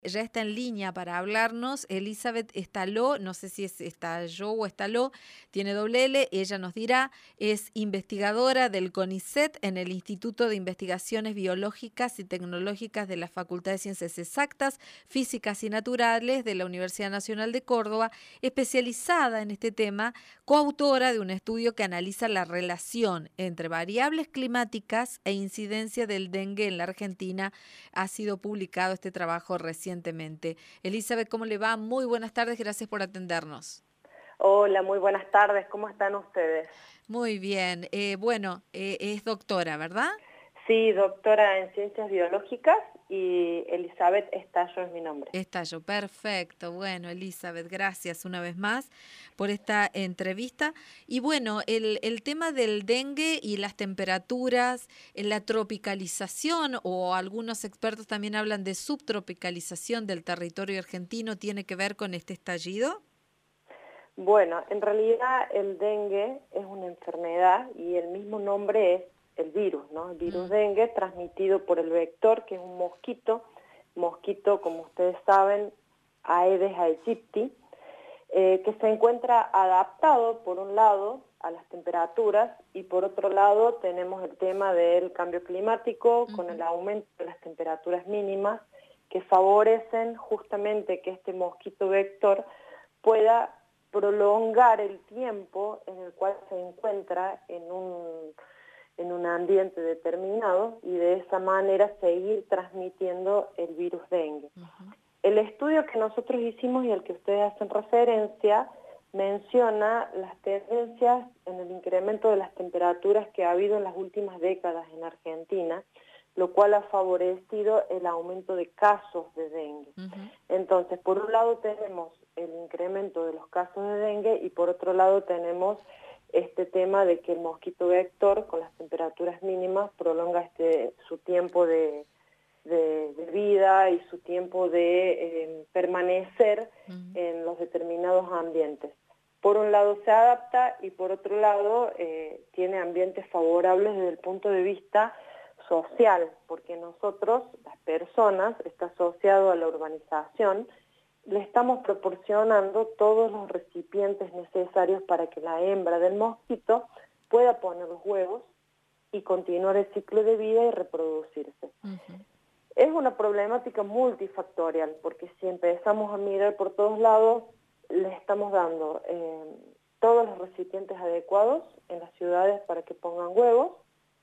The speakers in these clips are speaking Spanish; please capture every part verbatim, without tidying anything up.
Ya está en línea para hablarnos Elizabeth Estaló, no sé si es Estalló o Estaló, tiene doble L, ella nos dirá, es investigadora del CONICET en el Instituto de Investigaciones Biológicas y Tecnológicas de la Facultad de Ciencias Exactas, Físicas y Naturales de la Universidad Nacional de Córdoba, especializada en este tema, coautora de un estudio que analiza la relación entre variables climáticas e incidencia del dengue en la Argentina. Ha sido publicado este trabajo recientemente. Elizabeth, ¿cómo le va? Muy buenas tardes, gracias por atendernos. Hola, muy buenas tardes, ¿cómo están ustedes? Muy bien, eh, bueno, eh, es doctora, ¿verdad? Sí, doctora en Ciencias Biológicas y Elizabeth Estallo es mi nombre. Estallo, perfecto. Bueno, Elizabeth, gracias una vez más por esta entrevista. Y bueno, el, el tema del dengue y las temperaturas, eh, la tropicalización, o algunos expertos también hablan de subtropicalización del territorio argentino, ¿tiene que ver con este estallido? Bueno, en realidad el dengue es una enfermedad y el mismo nombre es el virus, ¿no? El virus Mm. dengue transmitido por el vector, que es un mosquito, mosquito, como ustedes saben, Aedes aegypti, eh, que se encuentra adaptado, por un lado, a las temperaturas y por otro lado tenemos el tema del cambio climático con el Ujú. aumento de las temperaturas mínimas que favorecen justamente que este mosquito vector pueda prolongar el tiempo en el cual se encuentra en un, en un ambiente determinado y de esa manera seguir transmitiendo el virus dengue. Ujú. El estudio que nosotros hicimos y al que ustedes hacen referencia menciona las tendencias en el incremento de las temperaturas que ha habido en las últimas décadas en Argentina, lo cual ha favorecido el aumento de casos de dengue. Ujú. Entonces, por un lado tenemos el incremento de los casos de dengue y por otro lado tenemos este tema de que el mosquito vector con las temperaturas mínimas prolonga este, su tiempo de de, de vida y su tiempo de eh, permanecer Ujú. en los determinados ambientes. Por un lado se adapta y por otro lado eh, tiene ambientes favorables desde el punto de vista social, porque nosotros, las personas, está asociado a la urbanización, le estamos proporcionando todos los recipientes necesarios para que la hembra del mosquito pueda poner los huevos y continuar el ciclo de vida y reproducirse. Ujú. Es una problemática multifactorial, porque si empezamos a mirar por todos lados, le estamos dando eh, todos los recipientes adecuados en las ciudades para que pongan huevos,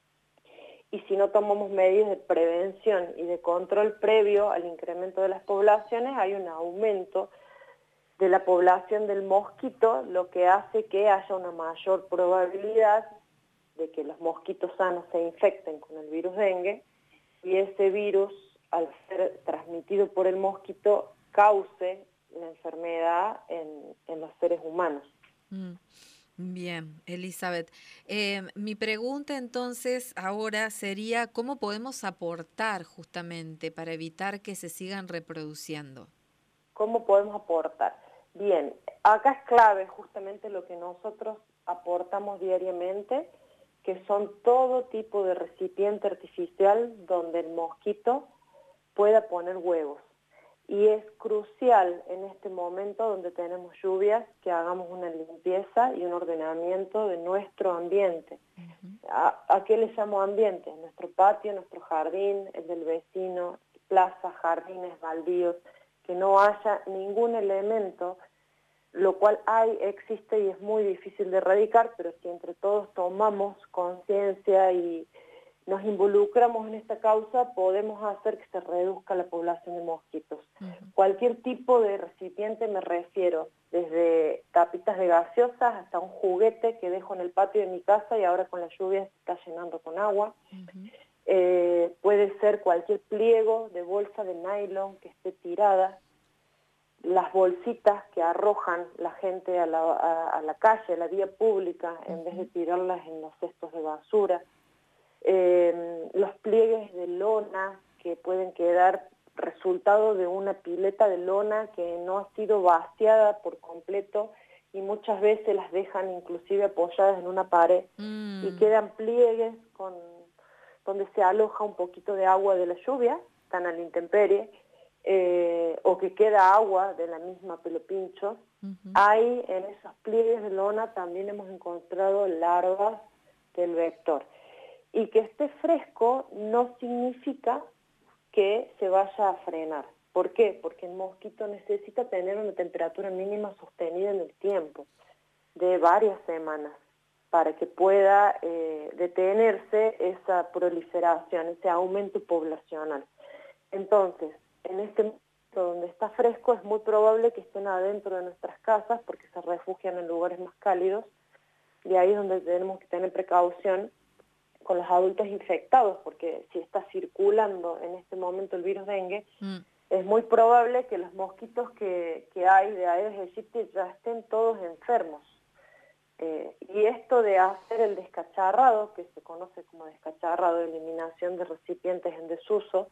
y si no tomamos medidas de prevención y de control previo al incremento de las poblaciones, hay un aumento de la población del mosquito, lo que hace que haya una mayor probabilidad de que los mosquitos sanos se infecten con el virus dengue, y ese virus, al ser transmitido por el mosquito, cause la enfermedad en, en los seres humanos. Mm. Bien, Elizabeth. Eh, mi pregunta entonces ahora sería, ¿cómo podemos aportar justamente para evitar que se sigan reproduciendo? ¿Cómo podemos aportar? Bien, acá es clave justamente lo que nosotros aportamos diariamente, que son todo tipo de recipiente artificial donde el mosquito pueda poner huevos. Y es crucial en este momento donde tenemos lluvias que hagamos una limpieza y un ordenamiento de nuestro ambiente. Ujú. ¿A, a qué le llamo ambiente? Nuestro patio, nuestro jardín, el del vecino, plazas, jardines, baldíos, que no haya ningún elemento, lo cual hay, existe y es muy difícil de erradicar, pero si entre todos tomamos conciencia y nos involucramos en esta causa, podemos hacer que se reduzca la población de mosquitos. Ujú. Cualquier tipo de recipiente, me refiero, desde tapitas de gaseosas hasta un juguete que dejo en el patio de mi casa y ahora con la lluvia se está llenando con agua. Ujú. Eh, puede ser cualquier pliego de bolsa de nylon que esté tirada, las bolsitas que arrojan la gente a la, a, a la calle, a la vía pública, en vez de Ujú. tirarlas en los cestos de basura. Eh, los pliegues de lona que pueden quedar resultado de una pileta de lona que no ha sido vaciada por completo y muchas veces las dejan inclusive apoyadas en una pared y Mm. quedan pliegues con, donde se aloja un poquito de agua de la lluvia, están a la intemperie. eh, o que queda agua de la misma pelopincho, uh-huh. Hay en esos pliegues de lona también hemos encontrado larvas del vector. Y que esté fresco no significa que se vaya a frenar. ¿Por qué? Porque el mosquito necesita tener una temperatura mínima sostenida en el tiempo, de varias semanas, para que pueda eh, detenerse esa proliferación, ese aumento poblacional. Entonces, en este momento donde está fresco es muy probable que estén adentro de nuestras casas porque se refugian en lugares más cálidos, y ahí es donde tenemos que tener precaución con los adultos infectados, porque si está circulando en este momento el virus dengue, mm. es muy probable que los mosquitos que, que hay de Aedes aegypti ya estén todos enfermos. Eh, y esto de hacer el descacharrado, que se conoce como descacharrado, eliminación de recipientes en desuso,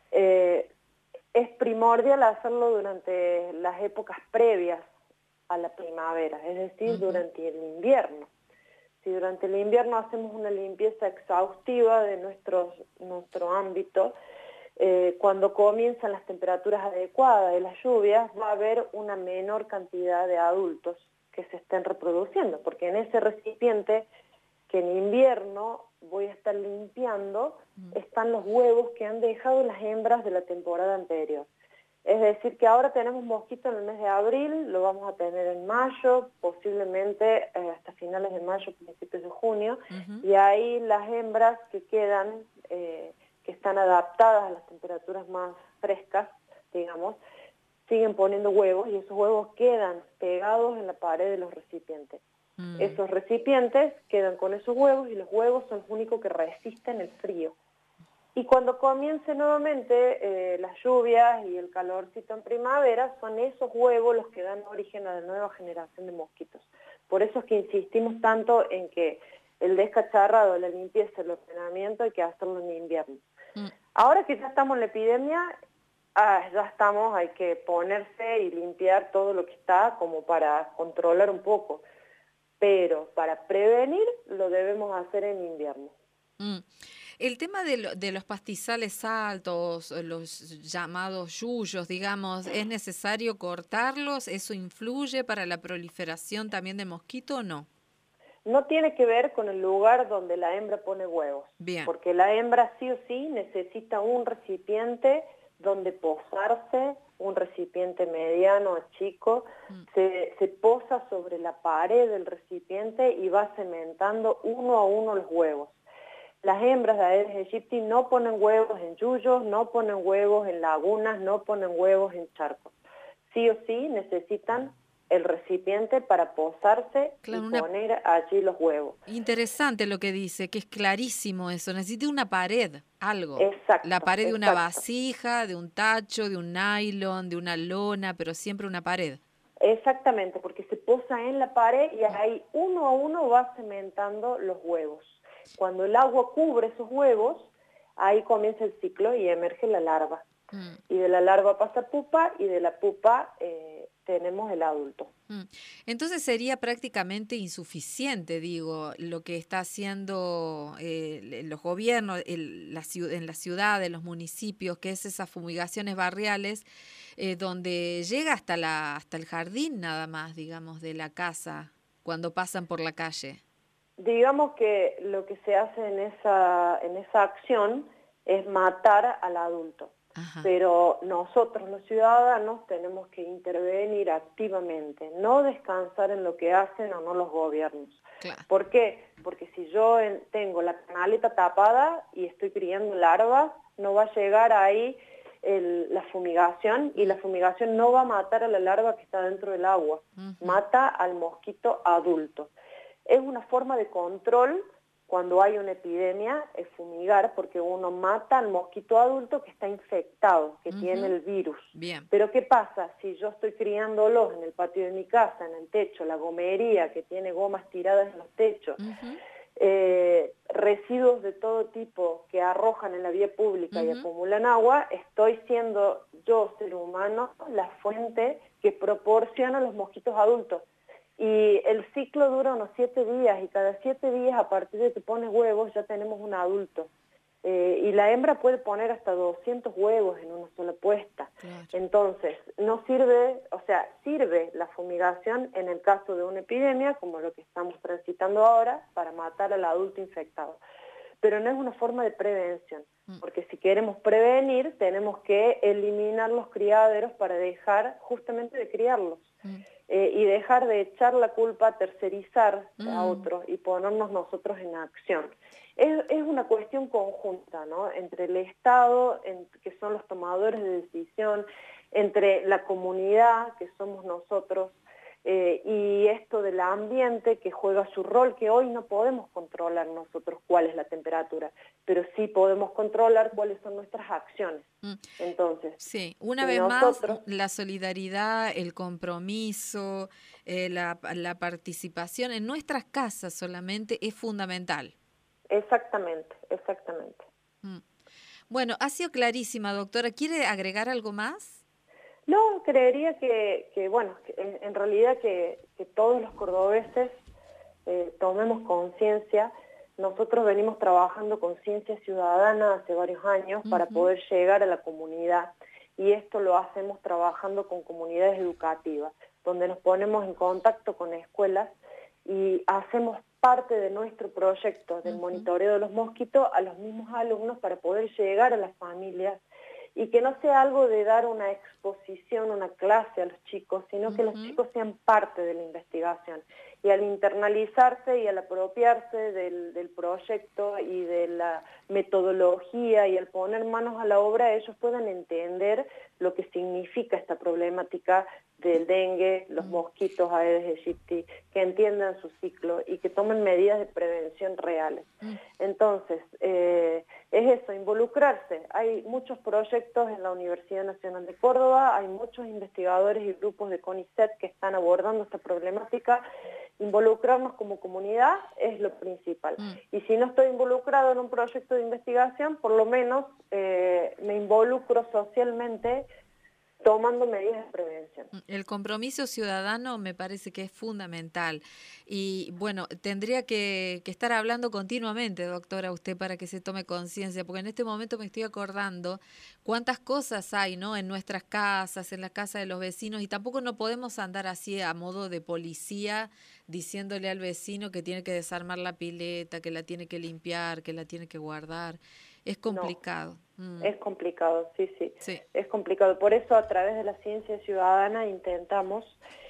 eh, es primordial hacerlo durante las épocas previas a la primavera, es decir, uh-huh. durante el invierno. Si durante el invierno hacemos una limpieza exhaustiva de nuestros, nuestro ámbito, eh, cuando comienzan las temperaturas adecuadas y las lluvias, va a haber una menor cantidad de adultos que se estén reproduciendo, porque en ese recipiente que en invierno voy a estar limpiando, están los huevos que han dejado las hembras de la temporada anterior. Es decir, que ahora tenemos mosquito en el mes de abril, lo vamos a tener en mayo, posiblemente eh, hasta finales de mayo, principios de junio, uh-huh. y ahí las hembras que quedan, eh, que están adaptadas a las temperaturas más frescas, digamos, siguen poniendo huevos y esos huevos quedan pegados en la pared de los recipientes. Mm. Esos recipientes quedan con esos huevos y los huevos son los únicos que resisten el frío. Y cuando comience nuevamente eh, las lluvias y el calorcito en primavera, son esos huevos los que dan origen a la nueva generación de mosquitos. Por eso es que insistimos tanto en que el descacharrado, la limpieza, el ordenamiento hay que hacerlo en invierno. Mm. Ahora que ya estamos en la epidemia, ah, ya estamos, hay que ponerse y limpiar todo lo que está como para controlar un poco. Pero para prevenir lo debemos hacer en invierno. Mm. El tema de, lo, de los pastizales altos, los llamados yuyos, digamos, ¿es necesario cortarlos? ¿Eso influye para la proliferación también de mosquito o no? No tiene que ver con el lugar donde la hembra pone huevos. Bien. Porque la hembra sí o sí necesita un recipiente donde posarse, un recipiente mediano o chico, mm. se, se posa sobre la pared del recipiente y va cementando uno a uno los huevos. Las hembras de Aedes aegypti no ponen huevos en yuyos, no ponen huevos en lagunas, no ponen huevos en charcos. Sí o sí necesitan el recipiente para posarse claro, y una... poner allí los huevos. Interesante lo que dice, que es clarísimo eso. Necesita una pared, algo. Exacto. La pared de exacto. una vasija, de un tacho, de un nylon, de una lona, pero siempre una pared. Exactamente, porque se posa en la pared y ahí uno a uno va cementando los huevos. Cuando el agua cubre esos huevos, ahí comienza el ciclo y emerge la larva. Mm. Y de la larva pasa pupa y de la pupa eh, tenemos el adulto. Mm. Entonces sería prácticamente insuficiente, digo, lo que está haciendo eh, los gobiernos el, la, en las ciudades, los municipios, que es esas fumigaciones barriales, eh, donde llega hasta, la, hasta el jardín nada más, digamos, de la casa, cuando pasan por la calle. Digamos que lo que se hace en esa, en esa acción es matar al adulto. Ajá. Pero nosotros los ciudadanos tenemos que intervenir activamente, no descansar en lo que hacen o no los gobiernos. Claro. ¿Por qué? Porque si yo en, tengo la canaleta tapada y estoy criando larvas, no va a llegar ahí el, la fumigación y la fumigación no va a matar a la larva que está dentro del agua, uh-huh. mata al mosquito adulto. Es una forma de control cuando hay una epidemia, es fumigar, porque uno mata al mosquito adulto que está infectado, que uh-huh. tiene el virus. Bien. Pero ¿qué pasa? Si yo estoy criándolos en el patio de mi casa, en el techo, la gomería que tiene gomas tiradas en los techos, uh-huh. eh, residuos de todo tipo que arrojan en la vía pública uh-huh. y acumulan agua, estoy siendo yo, ser humano, la fuente que proporciona los mosquitos adultos. Y el ciclo dura unos siete días y cada siete días a partir de que pone huevos ya tenemos un adulto. Eh, y la hembra puede poner hasta doscientos huevos en una sola puesta. Claro. Entonces, no sirve, o sea, sirve la fumigación en el caso de una epidemia, como lo que estamos transitando ahora, para matar al adulto infectado. Pero no es una forma de prevención, porque si queremos prevenir, tenemos que eliminar los criaderos para dejar justamente de criarlos. Mm. Eh, y dejar de echar la culpa, tercerizar mm. a otros y ponernos nosotros en acción. Es, es una cuestión conjunta, ¿no? Entre el Estado, en, que son los tomadores de decisión, entre la comunidad, que somos nosotros, eh, y esto del ambiente que juega su rol, que hoy no podemos controlar nosotros cuál es la temperatura, pero sí podemos controlar cuáles son nuestras acciones. Mm. Entonces, sí, una si vez nosotros, más, la solidaridad, el compromiso, eh, la, la participación en nuestras casas solamente es fundamental. Exactamente, exactamente. Mm. Bueno, ha sido clarísima, doctora. ¿Quiere agregar algo más? No, creería que, que bueno, que en, en realidad que, que todos los cordobeses eh, tomemos conciencia. Nosotros venimos trabajando con Ciencia Ciudadana hace varios años uh-huh. para poder llegar a la comunidad, y esto lo hacemos trabajando con comunidades educativas, donde nos ponemos en contacto con escuelas y hacemos parte de nuestro proyecto del uh-huh. monitoreo de los mosquitos a los mismos alumnos para poder llegar a las familias, y que no sea algo de dar una exposición, una clase a los chicos, sino que uh-huh. los chicos sean parte de la investigación. Y al internalizarse y al apropiarse del, del proyecto y de la metodología y al poner manos a la obra, ellos puedan entender lo que significa esta problemática del dengue, los mosquitos Aedes aegypti, que entiendan su ciclo y que tomen medidas de prevención reales. Entonces, eh, es eso, involucrarse. Hay muchos proyectos en la Universidad Nacional de Córdoba, hay muchos investigadores y grupos de CONICET que están abordando esta problemática. Involucrarnos como comunidad es lo principal. Mm. Y si no estoy involucrado en un proyecto de investigación, por lo menos eh, me involucro socialmente tomando medidas de prevención. El compromiso ciudadano me parece que es fundamental y bueno, tendría que, que estar hablando continuamente, doctora, usted para que se tome conciencia, porque en este momento me estoy acordando cuántas cosas hay, ¿no? En nuestras casas, en la casa de los vecinos, y tampoco no podemos andar así a modo de policía diciéndole al vecino que tiene que desarmar la pileta, que la tiene que limpiar, que la tiene que guardar. Es complicado. No, mm. Es complicado, sí, sí, sí. Es complicado. Por eso a través de la ciencia ciudadana intentamos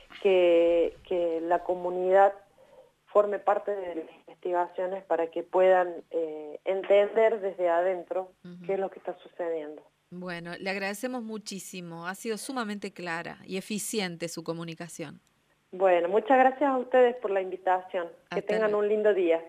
que, que la comunidad forme parte de las investigaciones para que puedan eh, entender desde adentro uh-huh. qué es lo que está sucediendo. Bueno, le agradecemos muchísimo. Ha sido sumamente clara y eficiente su comunicación. Bueno, muchas gracias a ustedes por la invitación. Que tengan un lindo día.